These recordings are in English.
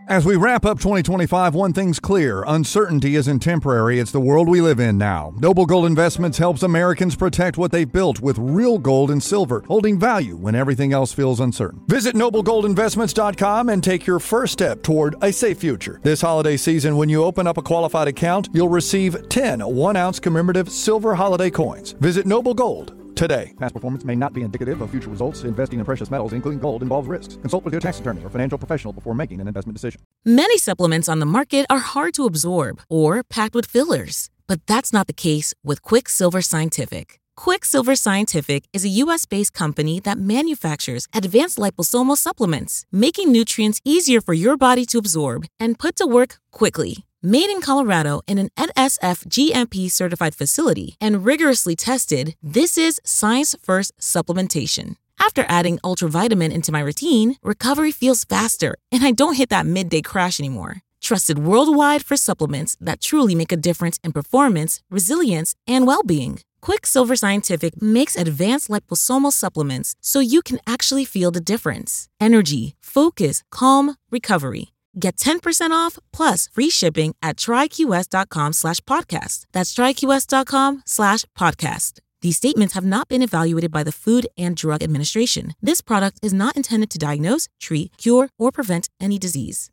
As we wrap up 2025, one thing's clear. Uncertainty isn't temporary. It's the world we live in now. Noble Gold Investments helps Americans protect what they've built with real gold and silver, holding value when everything else feels uncertain. Visit noblegoldinvestments.com and take your first step toward a safe future. This holiday season, when you open up a qualified account, you'll receive 10 1-ounce commemorative silver holiday coins. Visit Noble Gold today. Past performance may not be indicative of future results. Investing in precious metals, including gold, involves risks. Consult with your tax attorney or financial professional before making an investment decision. Many supplements on the market are hard to absorb or packed with fillers, but that's not the case with Quicksilver Scientific. Quicksilver Scientific is a U.S.-based company that manufactures advanced liposomal supplements, making nutrients easier for your body to absorb and put to work quickly. Made in Colorado in an NSF GMP certified facility and rigorously tested, this is science-first supplementation. After adding ultravitamin into my routine, recovery feels faster and I don't hit that midday crash anymore. Trusted worldwide for supplements that truly make a difference in performance, resilience, and well-being. Quicksilver Scientific makes advanced liposomal supplements so you can actually feel the difference. Energy, focus, calm, recovery. Get 10% off plus free shipping at tryqs.com/podcast. That's tryqs.com/podcast. These statements have not been evaluated by the Food and Drug Administration. This product is not intended to diagnose, treat, cure, or prevent any disease.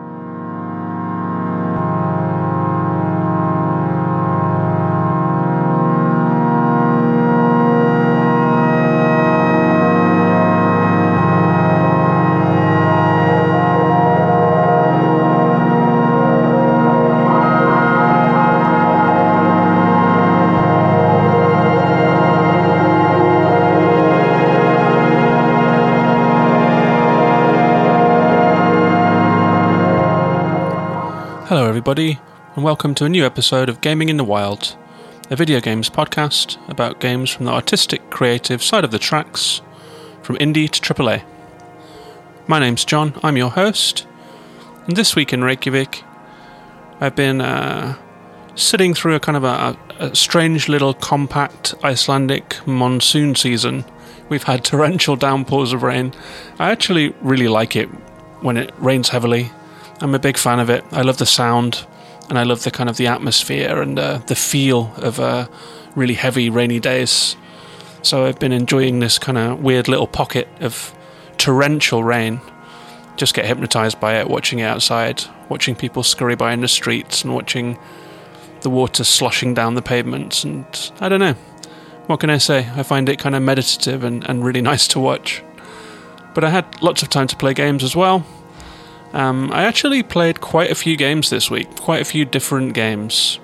Hello everybody, and welcome to a new episode of Gaming in the Wild, a video games podcast about games from the artistic, creative side of the tracks, from indie to AAA. My name's John, I'm your host, and this week in Reykjavik, I've been sitting through a kind of a strange little compact Icelandic monsoon season. We've had torrential downpours of rain. I actually really like it when it rains heavily. I'm a big fan of it. I love the sound, and I love the kind of the atmosphere and the feel of really heavy rainy days. So I've been enjoying this kind of weird little pocket of torrential rain. Just get hypnotized by it, watching it outside, watching people scurry by in the streets, and watching the water sloshing down the pavements. And I don't know, what can I say? I find it kind of meditative and really nice to watch. But I had lots of time to play games as well. I actually played quite a few games this week, quite a few different games.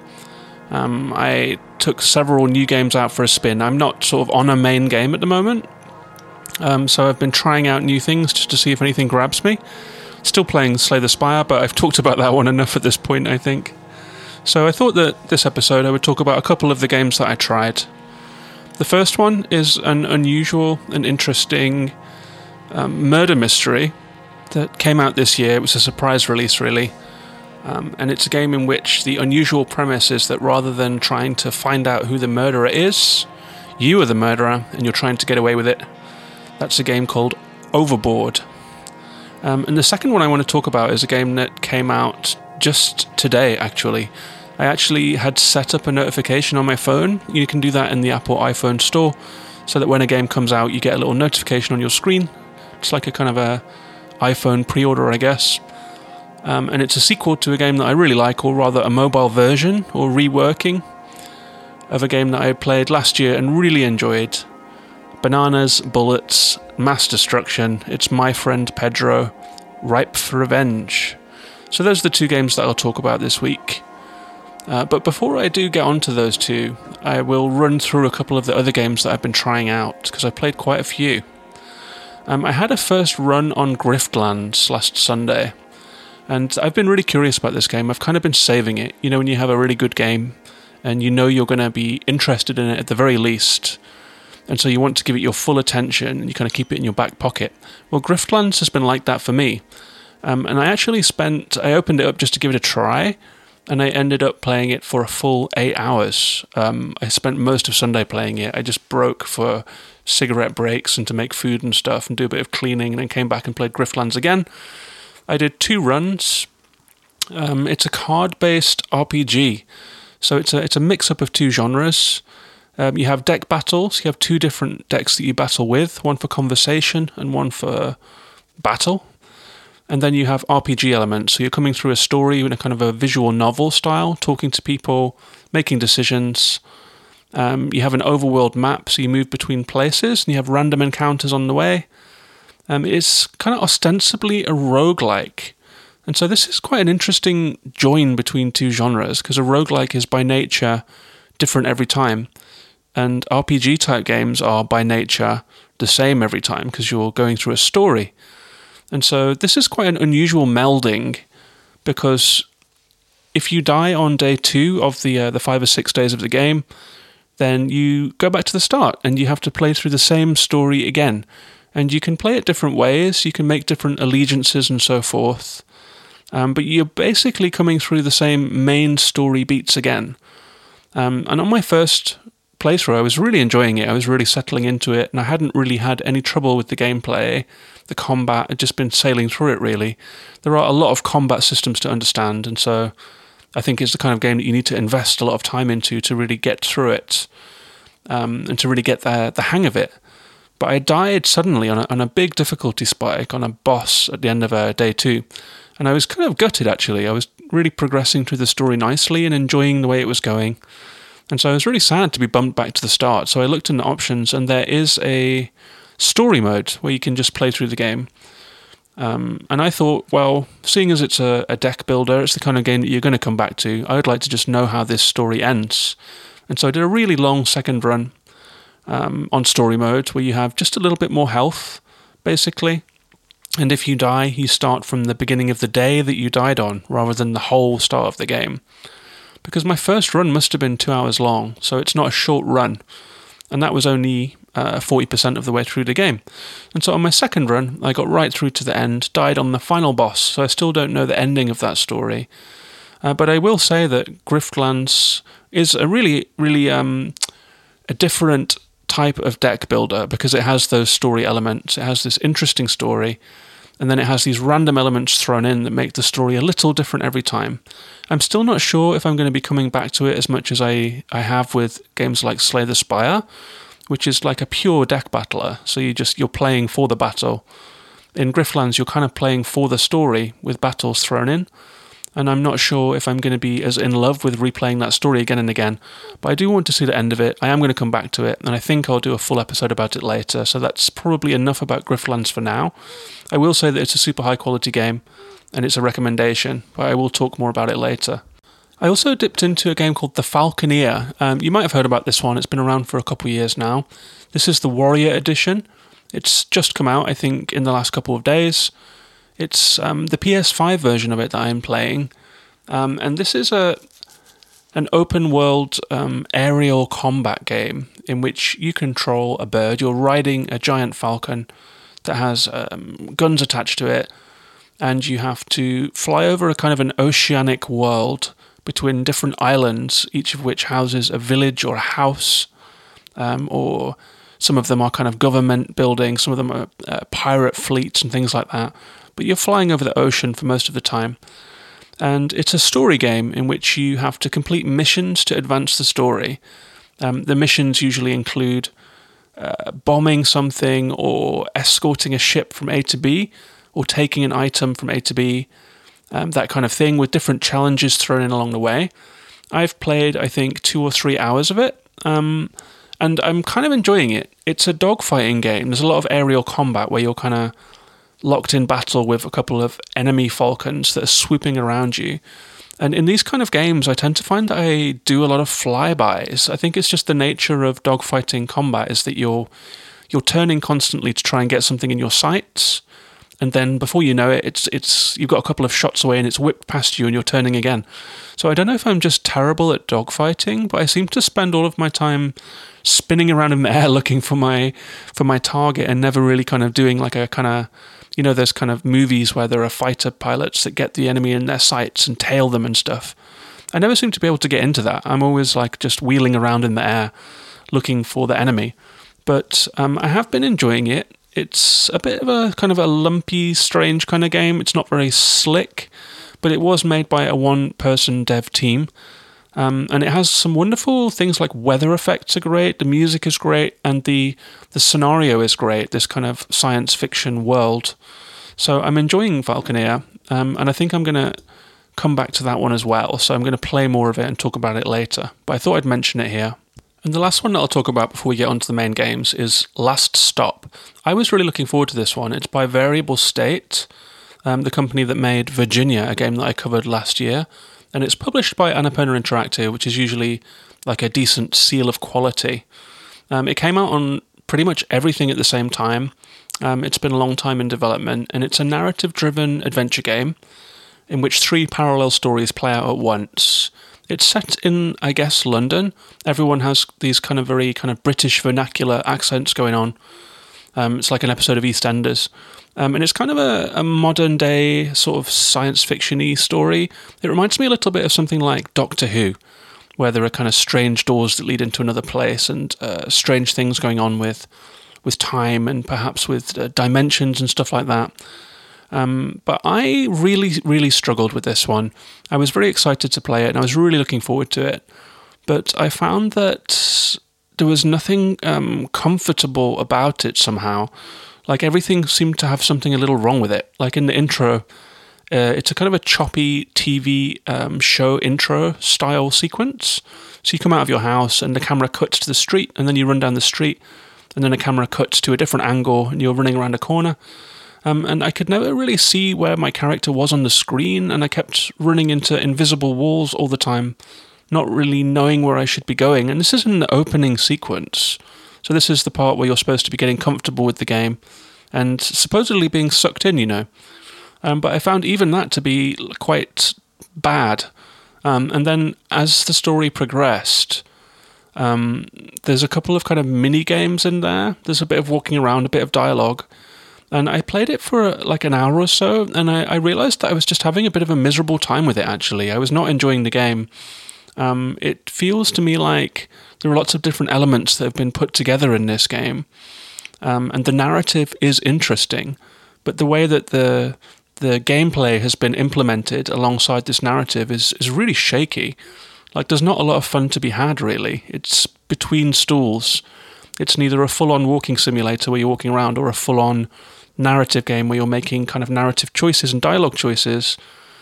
I took several new games out for a spin. I'm not sort of on a main game at the moment, so I've been trying out new things just to see if anything grabs me. Still playing Slay the Spire, but I've talked about that one enough at this point, I think. So I thought that this episode I would talk about a couple of the games that I tried. The first one is an unusual and interesting murder mystery that came out this year. It was a surprise release, really. And it's a game in which the unusual premise is that rather than trying to find out who the murderer is, you are the murderer and you're trying to get away with it. That's a game called Overboard. And the second one I want to talk about is a game that came out just today, actually. I actually had set up a notification on my phone. You can do that in the Apple iPhone store, so that when a game comes out, you get a little notification on your screen. It's like a kind of a iPhone pre-order, I guess. And it's a sequel to a game that I really like, or rather a mobile version or reworking of a game that I played last year and really enjoyed. Bananas, Bullets, Mass Destruction. It's My Friend Pedro, Ripe for Revenge. So those are the two games that I'll talk about this week. But before I do get onto those two, I will run through a couple of the other games that I've been trying out, because I played quite a few. I had a first run on Griftlands last Sunday, and I've been really curious about this game. I've kind of been saving it. You know, when you have a really good game, and you know you're going to be interested in it at the very least, and so you want to give it your full attention, and you kind of keep it in your back pocket. Well, Griftlands has been like that for me. And I actually I opened it up just to give it a try, and I ended up playing it for a full 8 hours. I spent most of Sunday playing it. I just broke for cigarette breaks and to make food and stuff and do a bit of cleaning, and then came back and played Griftlands again. I did 2 runs. It's a card-based RPG, so it's a mix-up of 2 genres. You have deck battles. You have 2 different decks that you battle with, one for conversation and one for battle. And then you have RPG elements, so you're coming through a story in a kind of a visual novel style, talking to people, making decisions. You have an overworld map, so you move between places, and you have random encounters on the way. It's kind of ostensibly a roguelike. And so this is quite an interesting join between 2 genres, because a roguelike is by nature different every time. And RPG-type games are by nature the same every time, because you're going through a story. And so this is quite an unusual melding, because if you die on day 2 of the 5 or 6 days of the game, then you go back to the start and you have to play through the same story again. And you can play it different ways, you can make different allegiances and so forth, but you're basically coming through the same main story beats again. And on my first playthrough, I was really enjoying it, I was really settling into it, and I hadn't really had any trouble with the gameplay. The combat, I'd just been sailing through it really. There are a lot of combat systems to understand, and so I think it's the kind of game that you need to invest a lot of time into to really get through it, and to really get the hang of it. But I died suddenly on a big difficulty spike on a boss at the end of day 2, and I was kind of gutted actually. I was really progressing through the story nicely and enjoying the way it was going, and so I was really sad to be bumped back to the start. So I looked in the options, and there is a story mode where you can just play through the game. And I thought, well, seeing as it's a deck builder, it's the kind of game that you're going to come back to, I would like to just know how this story ends. And so I did a really long second run on story mode, where you have just a little bit more health, basically. And if you die, you start from the beginning of the day that you died on, rather than the whole start of the game. Because my first run must have been 2 hours long, so it's not a short run. And that was only 40% of the way through the game. And so on my second run, I got right through to the end, died on the final boss, so I still don't know the ending of that story. But I will say that Griftlands is a really, really a different type of deck builder, because it has those story elements. It has this interesting story, and then it has these random elements thrown in that make the story a little different every time. I'm still not sure if I'm going to be coming back to it as much as I have with games like Slay the Spire, which is like a pure deck battler, so you're playing for the battle. In Griftlands, you're kind of playing for the story with battles thrown in, and I'm not sure if I'm going to be as in love with replaying that story again and again, but I do want to see the end of it. I am going to come back to it, and I think I'll do a full episode about it later, so that's probably enough about Griftlands for now. I will say that it's a super high quality game, and it's a recommendation, but I will talk more about it later. I also dipped into a game called The Falconeer. You might have heard about this one, it's been around for a couple of years now. This is the Warrior Edition. It's just come out, I think, in the last couple of days. It's the PS5 version of it that I'm playing, and this is an open-world aerial combat game in which you control a bird. You're riding a giant falcon that has guns attached to it, and you have to fly over a kind of an oceanic world between different islands, each of which houses a village or a house, or some of them are kind of government buildings, some of them are pirate fleets and things like that. But you're flying over the ocean for most of the time. And it's a story game in which you have to complete missions to advance the story. The missions usually include bombing something, or escorting a ship from A to B, or taking an item from A to B, that kind of thing, with different challenges thrown in along the way. I've played, I think, 2 or 3 hours of it, and I'm kind of enjoying it. It's a dogfighting game. There's a lot of aerial combat where you're kind of locked in battle with a couple of enemy falcons that are swooping around you. And in these kind of games, I tend to find that I do a lot of flybys. I think it's just the nature of dogfighting combat is that you're turning constantly to try and get something in your sights, and then before you know it, it's you've got a couple of shots away and it's whipped past you and you're turning again. So I don't know if I'm just terrible at dogfighting, but I seem to spend all of my time spinning around in the air looking for my target, and never really kind of doing like a kind of, you know, there's kind of movies where there are fighter pilots that get the enemy in their sights and tail them and stuff. I never seem to be able to get into that. I'm always like just wheeling around in the air looking for the enemy. But I have been enjoying it. It's a bit of a kind of a lumpy, strange kind of game. It's not very slick, but it was made by a one-person dev team. And it has some wonderful things like weather effects are great, the music is great, and the scenario is great, this kind of science fiction world. So I'm enjoying Valkyria, and I think I'm going to come back to that one as well. So I'm going to play more of it and talk about it later. But I thought I'd mention it here. And the last one that I'll talk about before we get onto the main games is Last Stop. I was really looking forward to this one. It's by Variable State, the company that made Virginia, a game that I covered last year. And it's published by Annapurna Interactive, which is usually like a decent seal of quality. It came out on pretty much everything at the same time. It's been a long time in development, and it's a narrative-driven adventure game in which 3 parallel stories play out at once. It's set in, I guess, London. Everyone has these kind of very kind of British vernacular accents going on. It's like an episode of EastEnders. And it's kind of a modern-day sort of science fiction-y story. It reminds me a little bit of something like Doctor Who, where there are kind of strange doors that lead into another place and strange things going on with time and perhaps with dimensions and stuff like that. But I really, really struggled with this one. I was very excited to play it, and I was really looking forward to it. But I found that there was nothing comfortable about it somehow. Like, everything seemed to have something a little wrong with it. Like, in the intro, it's a kind of a choppy TV show intro style sequence. So you come out of your house, and the camera cuts to the street, and then you run down the street, and then the camera cuts to a different angle, and you're running around a corner. And I could never really see where my character was on the screen, and I kept running into invisible walls all the time, not really knowing where I should be going. And this is an opening sequence. So this is the part where you're supposed to be getting comfortable with the game and supposedly being sucked in, you know. But I found even that to be quite bad. And then as the story progressed, there's a couple of kind of mini games in there. There's a bit of walking around, a bit of dialogue. And I played it for like an hour or so, and I realised that I was just having a bit of a miserable time with it, actually. I was not enjoying the game. It feels to me like there are lots of different elements that have been put together in this game. And the narrative is interesting, but the way that the gameplay has been implemented alongside this narrative is really shaky. Like, there's not a lot of fun to be had, really. It's between stools. It's neither a full-on walking simulator where you're walking around or a full-on narrative game where you're making kind of narrative choices and dialogue choices.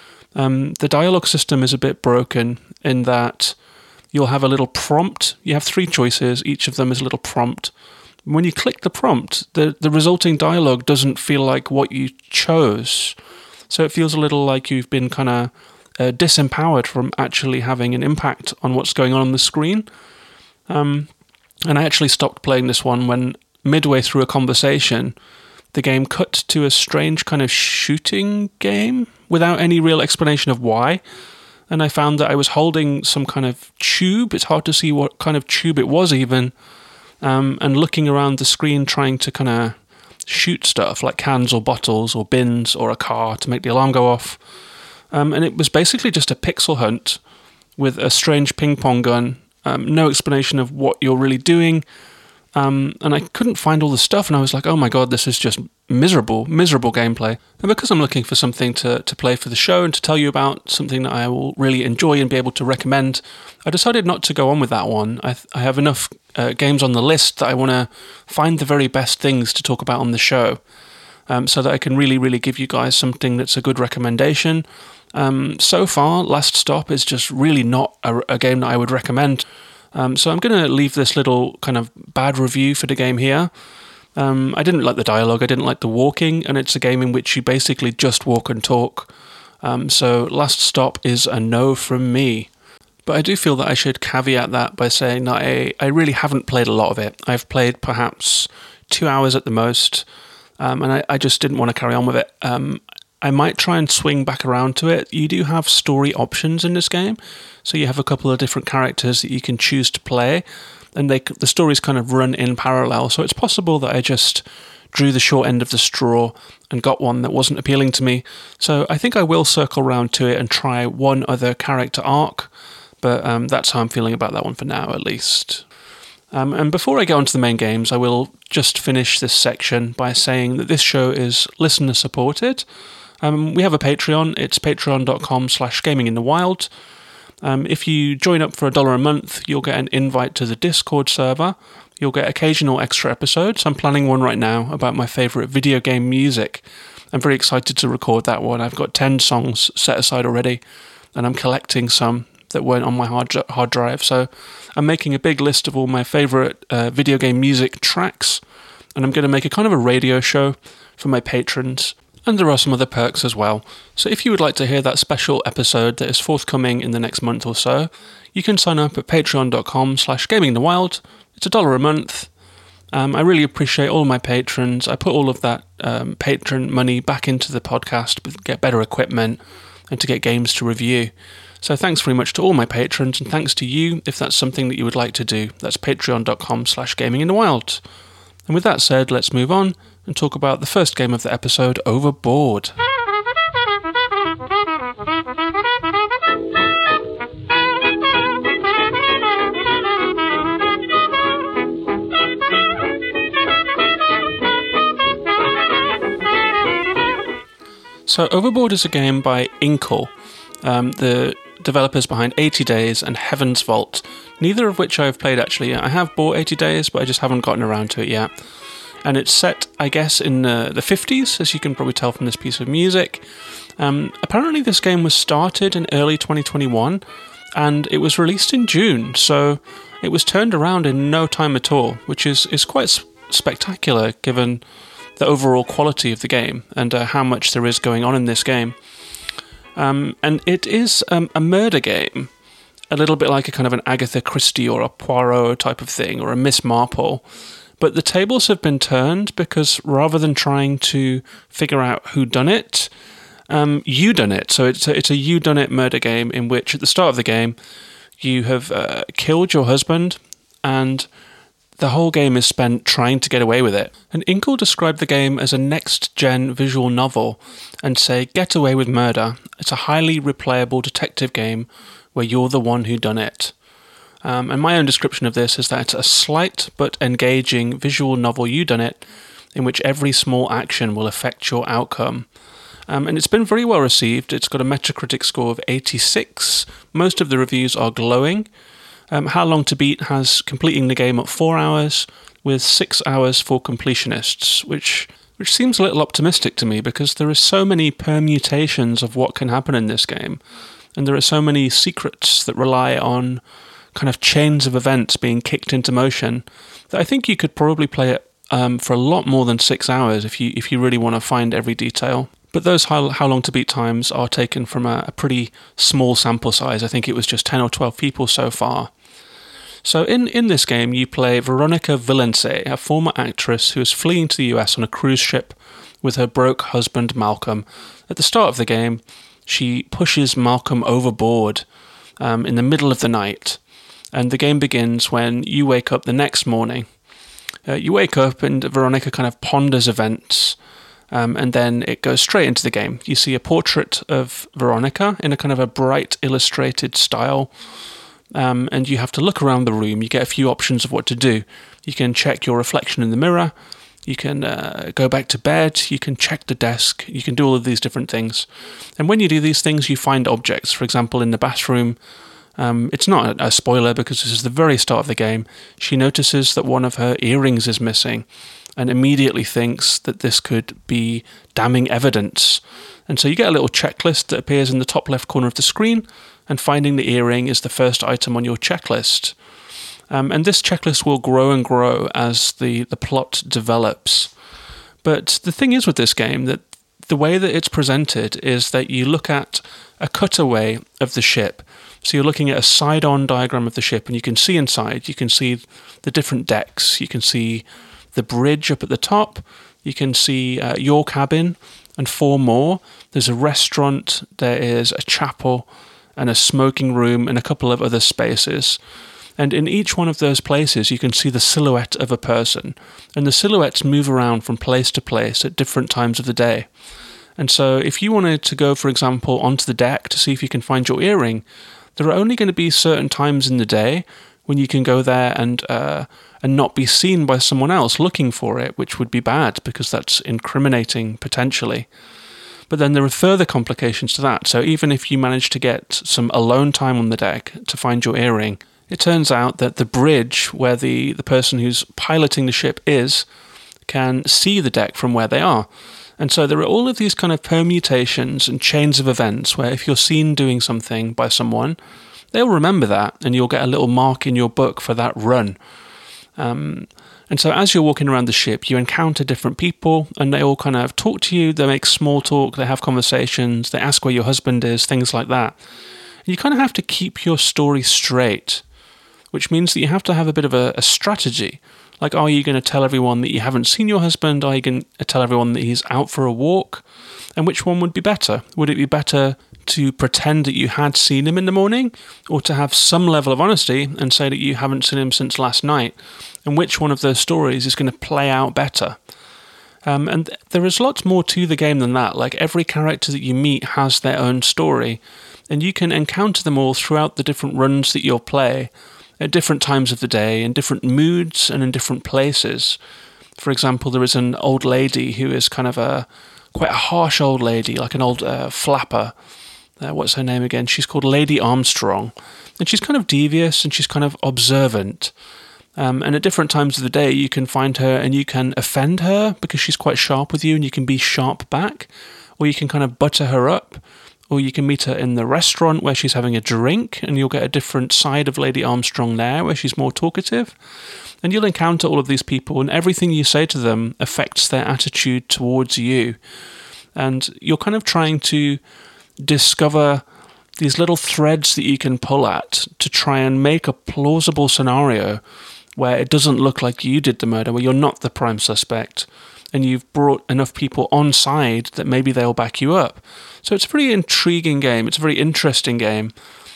The dialogue system is a bit broken in that you'll have a little prompt. You have 3 choices. Each of them is a little prompt. When you click the prompt, the resulting dialogue doesn't feel like what you chose. So it feels a little like you've been kind of disempowered from actually having an impact on what's going on the screen. And I actually stopped playing this one when midway through a conversation, the game cut to a strange kind of shooting game without any real explanation of why. And I found that I was holding some kind of tube. It's hard to see what kind of tube it was even. And looking around the screen trying to kind of shoot stuff like cans or bottles or bins or a car to make the alarm go off. And it was basically just a pixel hunt with a strange ping pong gun. No explanation of what you're really doing. And I couldn't find all the stuff, and I was like, oh my god, this is just miserable gameplay. And because I'm looking for something to play for the show and to tell you about, something that I will really enjoy and be able to recommend, I decided not to go on with that one. I have enough games on the list that I want to find the very best things to talk about on the show, so that I can really, really give you guys something that's a good recommendation. So far, Last Stop is just really not a game that I would recommend. So I'm going to leave this little kind of bad review for the game here. I didn't like the dialogue, I didn't like the walking, and it's a game in which you basically just walk and talk. So Last Stop is a no from me. But I do feel that I should caveat that by saying that I really haven't played a lot of it. I've played perhaps 2 hours at the most, and I just didn't want to carry on with it. I might try and swing back around to it. You do have story options in this game, so you have a couple of different characters that you can choose to play, and the stories kind of run in parallel, so it's possible that I just drew the short end of the straw and got one that wasn't appealing to me. So I think I will circle round to it and try one other character arc, but that's how I'm feeling about that one for now, at least. And before I get on to the main games, I will just finish this section by saying that this show is listener supported. We have a Patreon. It's patreon.com/gaminginthewild. If you join up for $1 a month, you'll get an invite to the Discord server. You'll get occasional extra episodes. I'm planning one right now about my favourite video game music. I'm very excited to record that one. I've got 10 songs set aside already, and I'm collecting some that weren't on my hard drive. So I'm making a big list of all my favourite video game music tracks, and I'm going to make a kind of a radio show for my patrons. And there are some other perks as well. So if you would like to hear that special episode that is forthcoming in the next month or so, you can sign up at patreon.com/gaminginthewild. It's $1 a month. I really appreciate all my patrons. I put all of that patron money back into the podcast to get better equipment and to get games to review. So thanks very much to all my patrons, and thanks to you if that's something that you would like to do. That's patreon.com/gaminginthewild. And with that said, let's move on and talk about the first game of the episode, Overboard. So Overboard is a game by Inkle, the developers behind 80 Days and Heaven's Vault, neither of which I have played actually. I have bought 80 Days, but I just haven't gotten around to it yet. And it's set, I guess, in the 50s, as you can probably tell from this piece of music. Apparently this game was started in early 2021, and it was released in June, so it was turned around in no time at all, which is quite spectacular given the overall quality of the game and how much there is going on in this game. And it is a murder game, a little bit like a kind of an Agatha Christie or a Poirot type of thing, or a Miss Marple. But the tables have been turned because rather than trying to figure out who done it, you done it. So it's a you done it murder game in which at the start of the game you have killed your husband, and the whole game is spent trying to get away with it. And Inkle described the game as a next-gen visual novel and say, "Get away with murder. It's a highly replayable detective game where you're the one who done it." And my own description of this is that it's a slight but engaging visual novel whodunit in which every small action will affect your outcome. And it's been very well received. It's got a Metacritic score of 86. Most of the reviews are glowing. How Long to Beat has completing the game at 4 hours, with 6 hours for completionists, which seems a little optimistic to me because there are so many permutations of what can happen in this game, and there are so many secrets that rely on kind of chains of events being kicked into motion that I think you could probably play it for a lot more than 6 hours if you really want to find every detail. But those How Long to Beat times are taken from a pretty small sample size. I think it was just 10 or 12 people so far. So in this game, you play Veronica Valencia, a former actress who is fleeing to the US on a cruise ship with her broke husband, Malcolm. At the start of the game, she pushes Malcolm overboard in the middle of the night. And the game begins when you wake up the next morning. You wake up and Veronica kind of ponders events, and then it goes straight into the game. You see a portrait of Veronica in a kind of a bright illustrated style, and you have to look around the room. You get a few options of what to do. You can check your reflection in the mirror, you can go back to bed, you can check the desk, you can do all of these different things. And when you do these things, you find objects. For example, in the bathroom, it's not a spoiler because this is the very start of the game, she notices that one of her earrings is missing and immediately thinks that this could be damning evidence. And so you get a little checklist that appears in the top left corner of the screen, and finding the earring is the first item on your checklist. And this checklist will grow and grow as the plot develops. But the thing is with this game that the way that it's presented is that you look at a cutaway of the ship. So you're looking at a side-on diagram of the ship, and you can see inside. You can see the different decks. You can see the bridge up at the top. You can see your cabin and 4 more. There's a restaurant, there is a chapel, and a smoking room, and a couple of other spaces. And in each one of those places, you can see the silhouette of a person. And the silhouettes move around from place to place at different times of the day. And so if you wanted to go, for example, onto the deck to see if you can find your earring, there are only going to be certain times in the day when you can go there and not be seen by someone else looking for it, which would be bad because that's incriminating potentially. But then there are further complications to that. So even if you manage to get some alone time on the deck to find your earring, it turns out that the bridge where the person who's piloting the ship is can see the deck from where they are. And so there are all of these kind of permutations and chains of events where if you're seen doing something by someone, they'll remember that and you'll get a little mark in your book for that run. And so as you're walking around the ship, you encounter different people and they all kind of talk to you, they make small talk, they have conversations, they ask where your husband is, things like that. And you kind of have to keep your story straight, which means that you have to have a bit of a strategy. Like, are you going to tell everyone that you haven't seen your husband? Are you going to tell everyone that he's out for a walk? And which one would be better? Would it be better to pretend that you had seen him in the morning, or to have some level of honesty and say that you haven't seen him since last night? And which one of those stories is going to play out better? And there is lots more to the game than that. Like, every character that you meet has their own story, and you can encounter them all throughout the different runs that you'll play at different times of the day, in different moods and in different places. For example, there is an old lady who is kind of quite a harsh old lady, like an old flapper. What's her name again? She's called Lady Armstrong. And she's kind of devious and she's kind of observant. And at different times of the day, you can find her and you can offend her because she's quite sharp with you and you can be sharp back. Or you can kind of butter her up. Or you can meet her in the restaurant where she's having a drink and you'll get a different side of Lady Armstrong there where she's more talkative. And you'll encounter all of these people and everything you say to them affects their attitude towards you. And you're kind of trying to discover these little threads that you can pull at to try and make a plausible scenario where it doesn't look like you did the murder, where you're not the prime suspect, and you've brought enough people on side that maybe they'll back you up. So it's a pretty intriguing game. It's a very interesting game.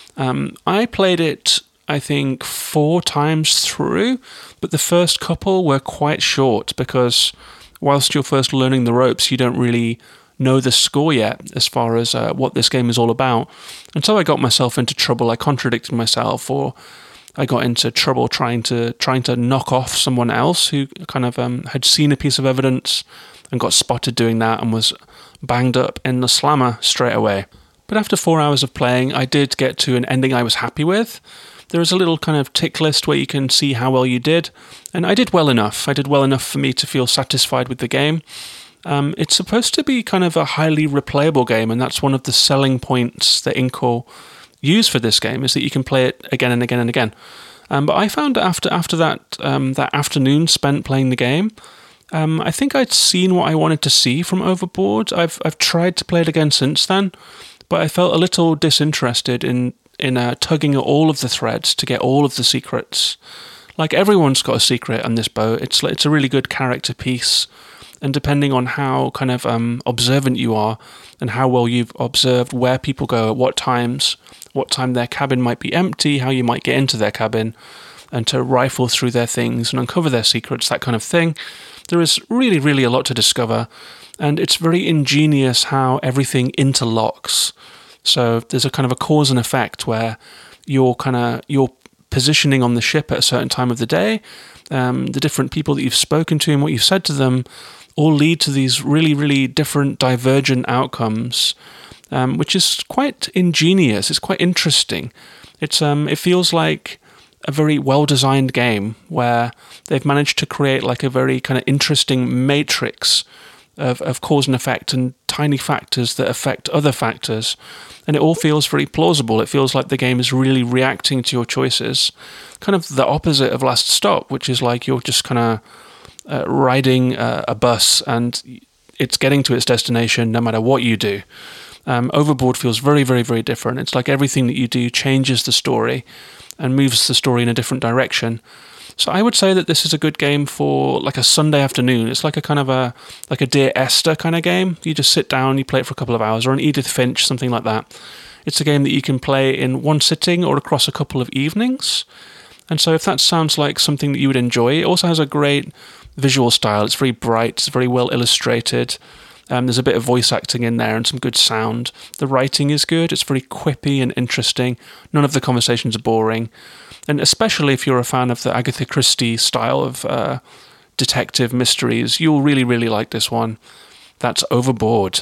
I played it, I think, 4 times through, but the first couple were quite short because whilst you're first learning the ropes, you don't really know the score yet as far as what this game is all about. And so I got myself into trouble. I contradicted myself, or I got into trouble trying to knock off someone else who kind of had seen a piece of evidence and got spotted doing that and was banged up in the slammer straight away. But after 4 hours of playing, I did get to an ending I was happy with. There is a little kind of tick list where you can see how well you did, and I did well enough. I did well enough for me to feel satisfied with the game. It's supposed to be kind of a highly replayable game, and that's one of the selling points that Inkle use for this game, is that you can play it again and again and again. But I found after that that afternoon spent playing the game, I think I'd seen what I wanted to see from Overboard. I've tried to play it again since then, but I felt a little disinterested in tugging at all of the threads to get all of the secrets. Like, everyone's got a secret on this boat. It's a really good character piece. And depending on how kind of observant you are and how well you've observed where people go at what times, what time their cabin might be empty, how you might get into their cabin and to rifle through their things and uncover their secrets, that kind of thing. There is really, really a lot to discover, and it's very ingenious how everything interlocks. So there's a kind of a cause and effect where you're positioning on the ship at a certain time of the day, the different people that you've spoken to and what you've said to them all lead to these really, really different divergent outcomes, which is quite ingenious. It's quite interesting. It feels like a very well-designed game where they've managed to create like a very kind of interesting matrix of cause and effect and tiny factors that affect other factors. And it all feels very plausible. It feels like the game is really reacting to your choices. Kind of the opposite of Last Stop, which is like you're just kind of riding a bus and it's getting to its destination no matter what you do. Overboard feels very, very, very different. It's like everything that you do changes the story and moves the story in a different direction. So I would say that this is a good game for like a Sunday afternoon. It's like a kind of a Dear Esther kind of game. You just sit down, you play it for a couple of hours, or an Edith Finch, something like that. It's a game that you can play in one sitting or across a couple of evenings. And so if that sounds like something that you would enjoy, it also has a great visual style. It's very bright, it's very well illustrated. There's a bit of voice acting in there and some good sound. The writing is good. It's very quippy and interesting. None of the conversations are boring. And especially if you're a fan of the Agatha Christie style of detective mysteries, you'll really, really like this one. That's Overboard.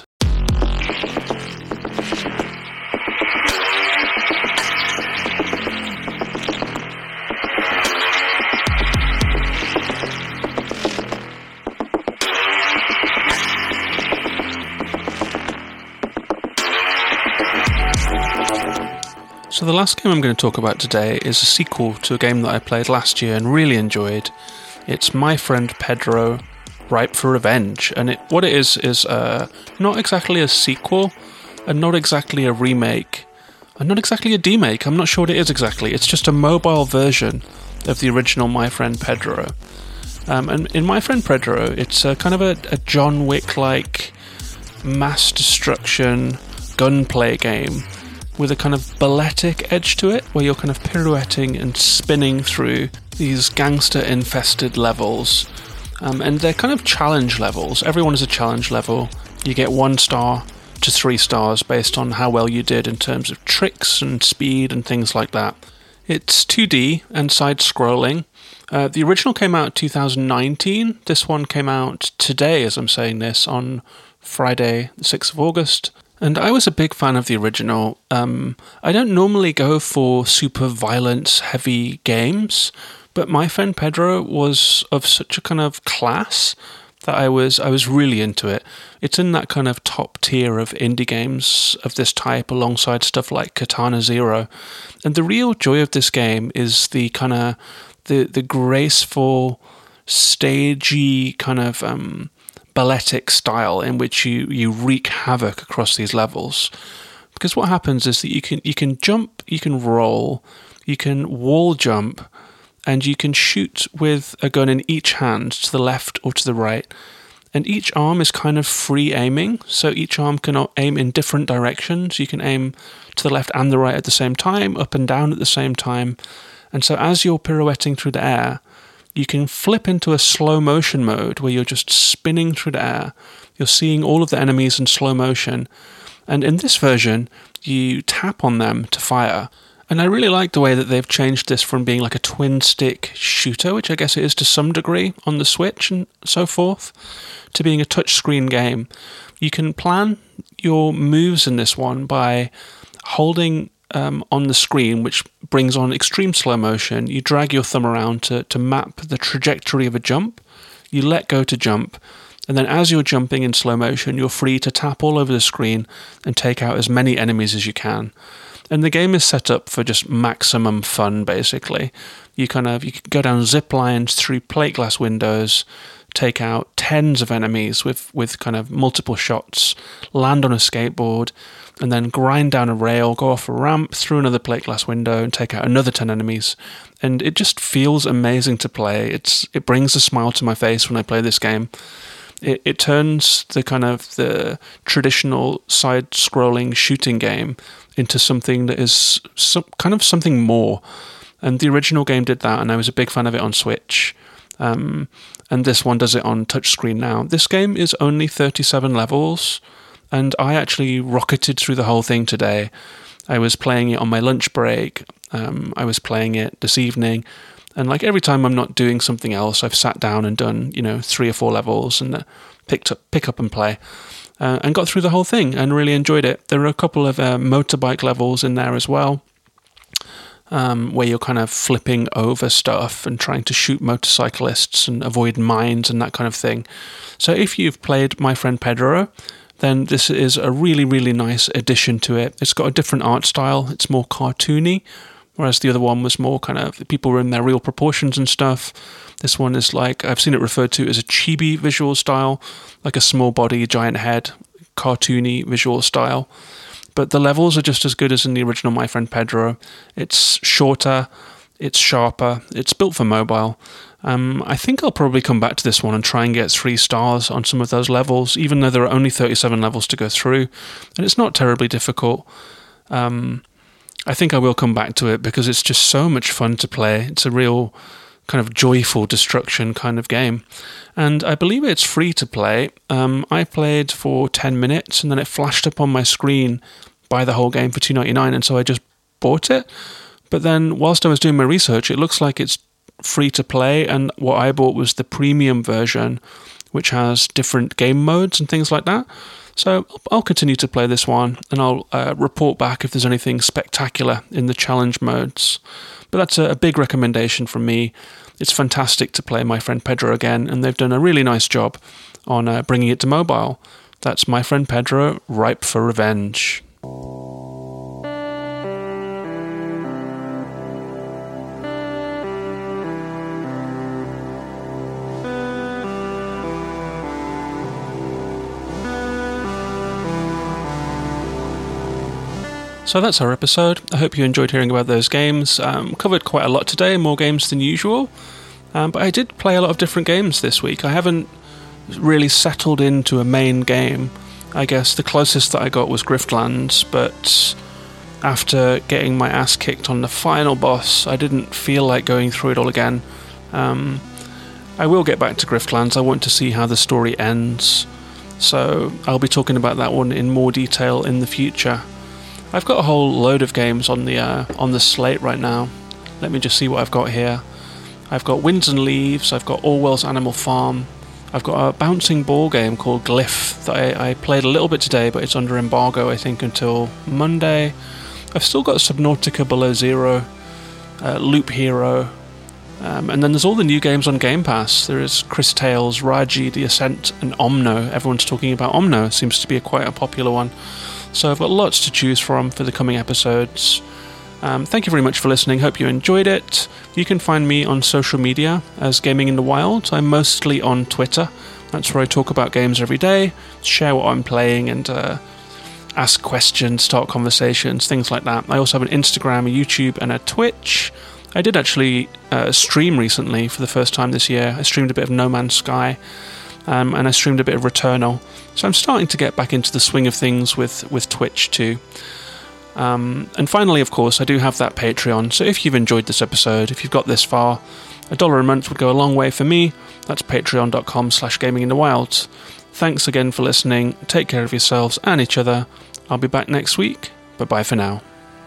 So the last game I'm going to talk about today is a sequel to a game that I played last year and really enjoyed. It's My Friend Pedro, Ripe for Revenge. And what it is not exactly a sequel, and not exactly a remake, and not exactly a demake. I'm not sure what it is exactly. It's just a mobile version of the original My Friend Pedro. And in My Friend Pedro, it's kind of a John Wick-like mass destruction gunplay game with a kind of balletic edge to it, where you're kind of pirouetting and spinning through these gangster-infested levels. And they're kind of challenge levels. Everyone is a challenge level. You get 1 star to 3 stars based on how well you did in terms of tricks and speed and things like that. It's 2D and side-scrolling. The original came out in 2019. This one came out today, as I'm saying this, on Friday, the 6th of August. And I was a big fan of the original. I don't normally go for super violence-heavy games, but My Friend Pedro was of such a kind of class that I was really into it. It's in that kind of top tier of indie games of this type, alongside stuff like Katana Zero. And the real joy of this game is the kind of the graceful, stagey kind of balletic style in which you wreak havoc across these levels. Because what happens is that you can jump, you can roll, you can wall jump, and you can shoot with a gun in each hand to the left or to the right. And each arm is kind of free aiming, so each arm can aim in different directions. You can aim to the left and the right at the same time, up and down at the same time. And so as you're pirouetting through the air, you can flip into a slow motion mode where you're just spinning through the air. You're seeing all of the enemies in slow motion. And in this version, you tap on them to fire. And I really like the way that they've changed this from being like a twin-stick shooter, which I guess it is to some degree on the Switch and so forth, to being a touchscreen game. You can plan your moves in this one by holding on the screen, which brings on extreme slow motion. You drag your thumb around to map the trajectory of a jump. You let go to jump, and then as you're jumping in slow motion, you're free to tap all over the screen and take out as many enemies as you can. And the game is set up for just maximum fun, basically. You can go down zip lines through plate glass windows, take out tens of enemies with kind of multiple shots, land on a skateboard, and then grind down a rail, go off a ramp, through another plate glass window, and take out another 10 enemies. And it just feels amazing to play. It brings a smile to my face when I play this game. It turns the traditional side-scrolling shooting game into something that is something more. And the original game did that, and I was a big fan of it on Switch. And this one does it on touchscreen now. This game is only 37 levels, and I actually rocketed through the whole thing today. I was playing it on my lunch break. I was playing it this evening. And like every time I'm not doing something else, I've sat down and done, 3 or 4 levels and pick up and play. And got through the whole thing and really enjoyed it. There are a couple of motorbike levels in there as well, where you're kind of flipping over stuff and trying to shoot motorcyclists and avoid mines and that kind of thing. So if you've played My Friend Pedro, then this is a really, really nice addition to it. It's got a different art style. It's more cartoony, whereas the other one was more kind of, people were in their real proportions and stuff. This one is like, I've seen it referred to as a chibi visual style, like a small body, giant head, cartoony visual style. But the levels are just as good as in the original My Friend Pedro. It's shorter, it's sharper, it's built for mobile. I think I'll probably come back to this one and try and get 3 stars on some of those levels, even though there are only 37 levels to go through. And it's not terribly difficult. I think I will come back to it because it's just so much fun to play. It's a real kind of joyful destruction kind of game. And I believe it's free to play. I played for 10 minutes and then it flashed up on my screen, buy the whole game for $2.99, and so I just bought it. But then whilst I was doing my research, it looks like it's free to play, and what I bought was the premium version, which has different game modes and things like that. So I'll continue to play this one, and I'll report back if there's anything spectacular in the challenge modes. But that's a big recommendation from me. It's fantastic to play My Friend Pedro again, and they've done a really nice job on bringing it to mobile. That's My Friend Pedro, Ripe for Revenge. So that's our episode. I hope you enjoyed hearing about those games. Covered quite a lot today, more games than usual. But I did play a lot of different games this week. I haven't really settled into a main game. I guess the closest that I got was Griftlands, but after getting my ass kicked on the final boss, I didn't feel like going through it all again. I will get back to Griftlands. I want to see how the story ends. So I'll be talking about that one in more detail in the future. I've got a whole load of games on the slate right now. Let me just see what I've got here. I've got Winds and Leaves, I've got Orwell's Animal Farm, I've got a bouncing ball game called Glyph that I played a little bit today, but it's under embargo, I think, until Monday. I've still got Subnautica Below Zero, Loop Hero, and then there's all the new games on Game Pass. There is Chris Tales, Raji, The Ascent, and Omno. Everyone's talking about Omno, seems to be quite a popular one. So I've got lots to choose from for the coming episodes. Thank you very much for listening. Hope you enjoyed it. You can find me on social media as Gaming in the Wild. I'm mostly on Twitter. That's where I talk about games every day, share what I'm playing, and ask questions, start conversations, things like that. I also have an Instagram, a YouTube, and a Twitch. I did actually stream recently for the first time this year. I streamed a bit of No Man's Sky. And I streamed a bit of Returnal. So I'm starting to get back into the swing of things with Twitch too. And finally, of course, I do have that Patreon. So if you've enjoyed this episode, if you've got this far, $1 a month would go a long way for me. That's patreon.com/gaminginthewild. Thanks again for listening. Take care of yourselves and each other. I'll be back next week. Bye-bye for now.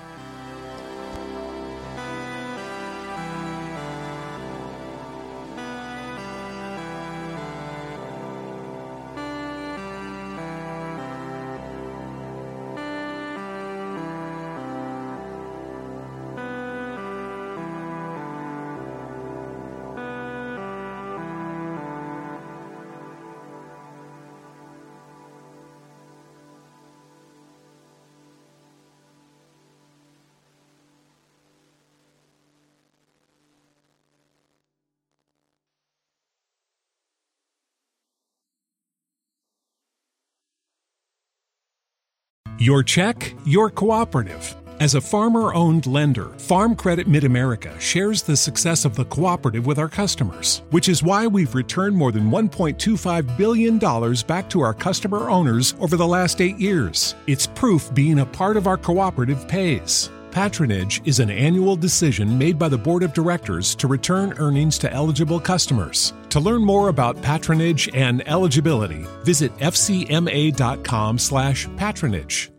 Your check, your cooperative. As a farmer-owned lender, Farm Credit Mid-America shares the success of the cooperative with our customers, which is why we've returned more than $1.25 billion back to our customer owners over the last 8 years. It's proof being a part of our cooperative pays. Patronage is an annual decision made by the Board of Directors to return earnings to eligible customers. To learn more about patronage and eligibility, visit fcma.com/patronage.